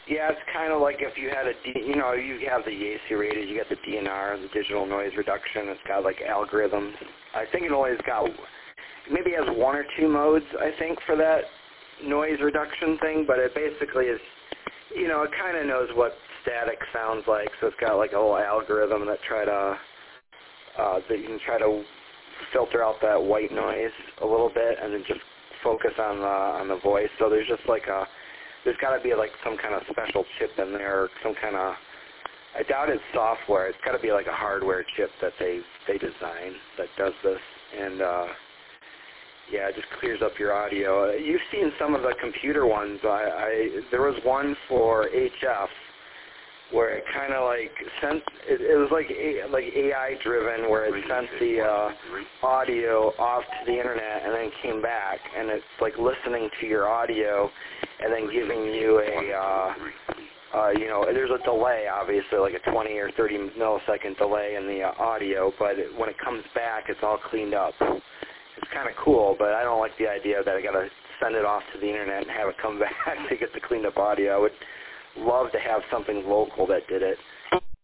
Yeah, it's kind of like if you had you have the Yaesu rated, you got the DNR, the digital noise reduction. It's got like algorithms. I think maybe has one or two modes, I think, for that noise reduction thing, but it basically is, it kind of knows what static sounds like, so it's got like a whole algorithm that that you can try to filter out that white noise a little bit and then just focus on the voice. So there's just like there's got to be like some kind of special chip in there, or some kind of, I doubt it's software. It's got to be like a hardware chip that they design that does this, and yeah, it just clears up your audio. You've seen some of the computer ones. There was one for HF where it kind of like sent, it was like AI driven, where it sent the audio off to the internet and then came back, and it's like listening to your audio and then giving you there's a delay, obviously, like a 20 or 30 millisecond delay in the audio, but when it comes back, it's all cleaned up. It's kind of cool, but I don't like the idea that I got to send it off to the internet and have it come back to get the cleaned up audio. I would love to have something local that did it.